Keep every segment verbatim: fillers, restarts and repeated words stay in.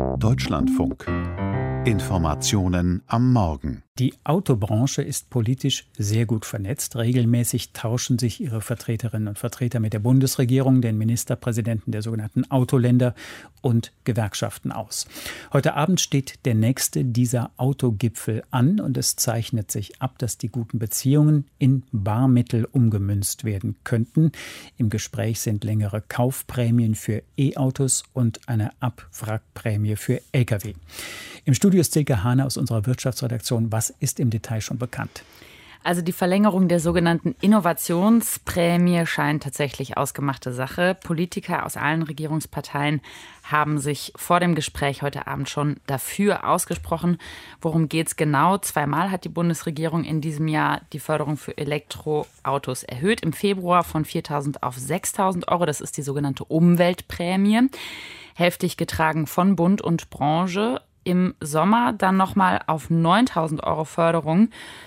Deutschlandfunk. Informationen am Morgen. Die Autobranche ist politisch sehr gut vernetzt. Regelmäßig tauschen sich ihre Vertreterinnen und Vertreter mit der Bundesregierung, den Ministerpräsidenten der sogenannten Autoländer und Gewerkschaften aus. Heute Abend steht der nächste dieser Autogipfel an und es zeichnet sich ab, dass die guten Beziehungen in Barmittel umgemünzt werden könnten. Im Gespräch sind längere Kaufprämien für E-Autos und eine Abwrackprämie für L K W. Im Studio ist Silke Hane aus unserer Wirtschaftsredaktion. Was ist im Detail schon bekannt? Also die Verlängerung der sogenannten Innovationsprämie scheint tatsächlich ausgemachte Sache. Politiker aus allen Regierungsparteien haben sich vor dem Gespräch heute Abend schon dafür ausgesprochen. Worum geht es genau? Zweimal hat die Bundesregierung in diesem Jahr die Förderung für Elektroautos erhöht. Im Februar von viertausend auf sechstausend Euro. Das ist die sogenannte Umweltprämie. Heftig getragen von Bund und Branche. Im Sommer dann nochmal auf neuntausend Euro Förderung.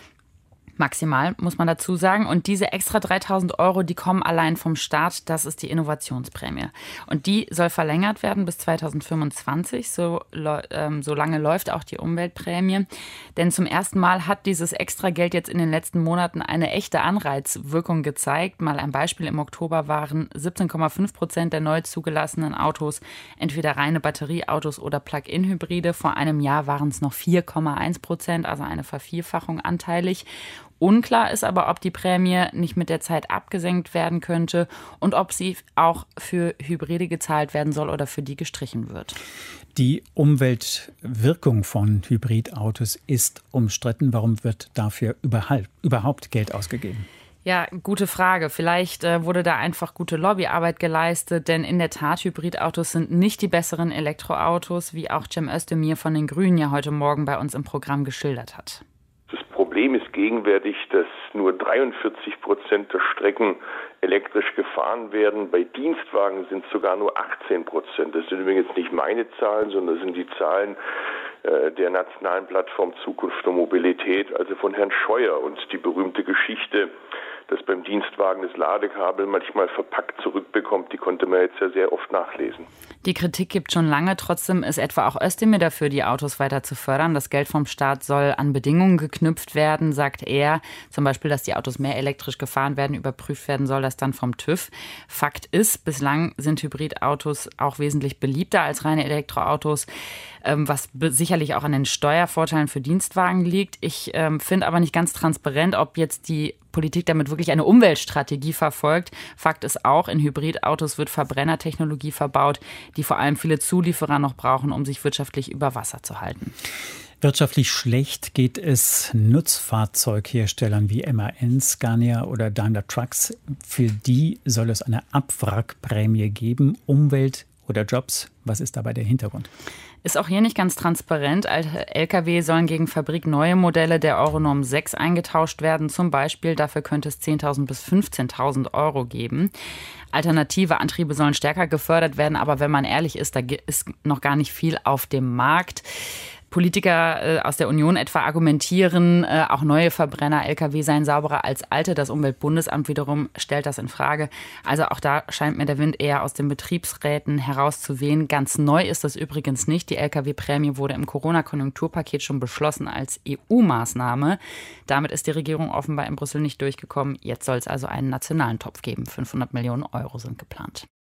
Maximal, muss man dazu sagen. Und diese extra dreitausend Euro, die kommen allein vom Staat. Das ist die Innovationsprämie. Und die soll verlängert werden bis zweitausendfünfundzwanzig. So, ähm, so lange läuft auch die Umweltprämie. Denn zum ersten Mal hat dieses Extrageld jetzt in den letzten Monaten eine echte Anreizwirkung gezeigt. Mal ein Beispiel. Im Oktober waren siebzehn Komma fünf Prozent der neu zugelassenen Autos entweder reine Batterieautos oder Plug-in-Hybride. Vor einem Jahr waren es noch vier Komma eins Prozent, also eine Vervierfachung anteilig. Unklar ist aber, ob die Prämie nicht mit der Zeit abgesenkt werden könnte und ob sie auch für Hybride gezahlt werden soll oder für die gestrichen wird. Die Umweltwirkung von Hybridautos ist umstritten. Warum wird dafür überhaupt Geld ausgegeben? Ja, gute Frage. Vielleicht äh, wurde da einfach gute Lobbyarbeit geleistet, denn in der Tat, Hybridautos sind nicht die besseren Elektroautos, wie auch Cem Özdemir von den Grünen ja heute Morgen bei uns im Programm geschildert hat. Das Problem ist gegenwärtig, dass nur dreiundvierzig Prozent der Strecken elektrisch gefahren werden. Bei Dienstwagen sind es sogar nur achtzehn Prozent. Das sind übrigens nicht meine Zahlen, sondern das sind die Zahlen äh, der nationalen Plattform Zukunft und Mobilität, also von Herrn Scheuer. Und die berühmte Geschichte, dass beim Dienstwagen das Ladekabel manchmal verpackt zurückbekommt, die konnte man jetzt ja sehr oft nachlesen. Die Kritik gibt schon lange, trotzdem ist etwa auch Özdemir dafür, die Autos weiter zu fördern. Das Geld vom Staat soll an Bedingungen geknüpft werden, sagt er. Zum Beispiel, dass die Autos mehr elektrisch gefahren werden, überprüft werden soll das dann vom TÜV. Fakt ist, bislang sind Hybridautos auch wesentlich beliebter als reine Elektroautos, was sicherlich auch an den Steuervorteilen für Dienstwagen liegt. Ich ähm, finde aber nicht ganz transparent, ob jetzt die Politik damit wirklich eine Umweltstrategie verfolgt. Fakt ist auch, in Hybridautos wird Verbrennertechnologie verbaut, die vor allem viele Zulieferer noch brauchen, um sich wirtschaftlich über Wasser zu halten. Wirtschaftlich schlecht geht es Nutzfahrzeugherstellern wie M A N, Scania oder Daimler Trucks. Für die soll es eine Abwrackprämie geben. Umwelt oder Jobs, was ist dabei der Hintergrund? Ist auch hier nicht ganz transparent. Alte L K W sollen gegen Fabrik neue Modelle der Euronorm sechs eingetauscht werden. Zum Beispiel, dafür könnte es zehntausend bis fünfzehntausend Euro geben. Alternative Antriebe sollen stärker gefördert werden. Aber wenn man ehrlich ist, da ist noch gar nicht viel auf dem Markt. Politiker äh, aus der Union etwa argumentieren, äh, auch neue Verbrenner-L K W seien sauberer als alte. Das Umweltbundesamt wiederum stellt das in Frage. Also auch da scheint mir der Wind eher aus den Betriebsräten herauszuwehen. Ganz neu ist das übrigens nicht. Die L K W-Prämie wurde im Corona-Konjunkturpaket schon beschlossen als E U-Maßnahme. Damit ist die Regierung offenbar in Brüssel nicht durchgekommen. Jetzt soll es also einen nationalen Topf geben. fünfhundert Millionen Euro sind geplant.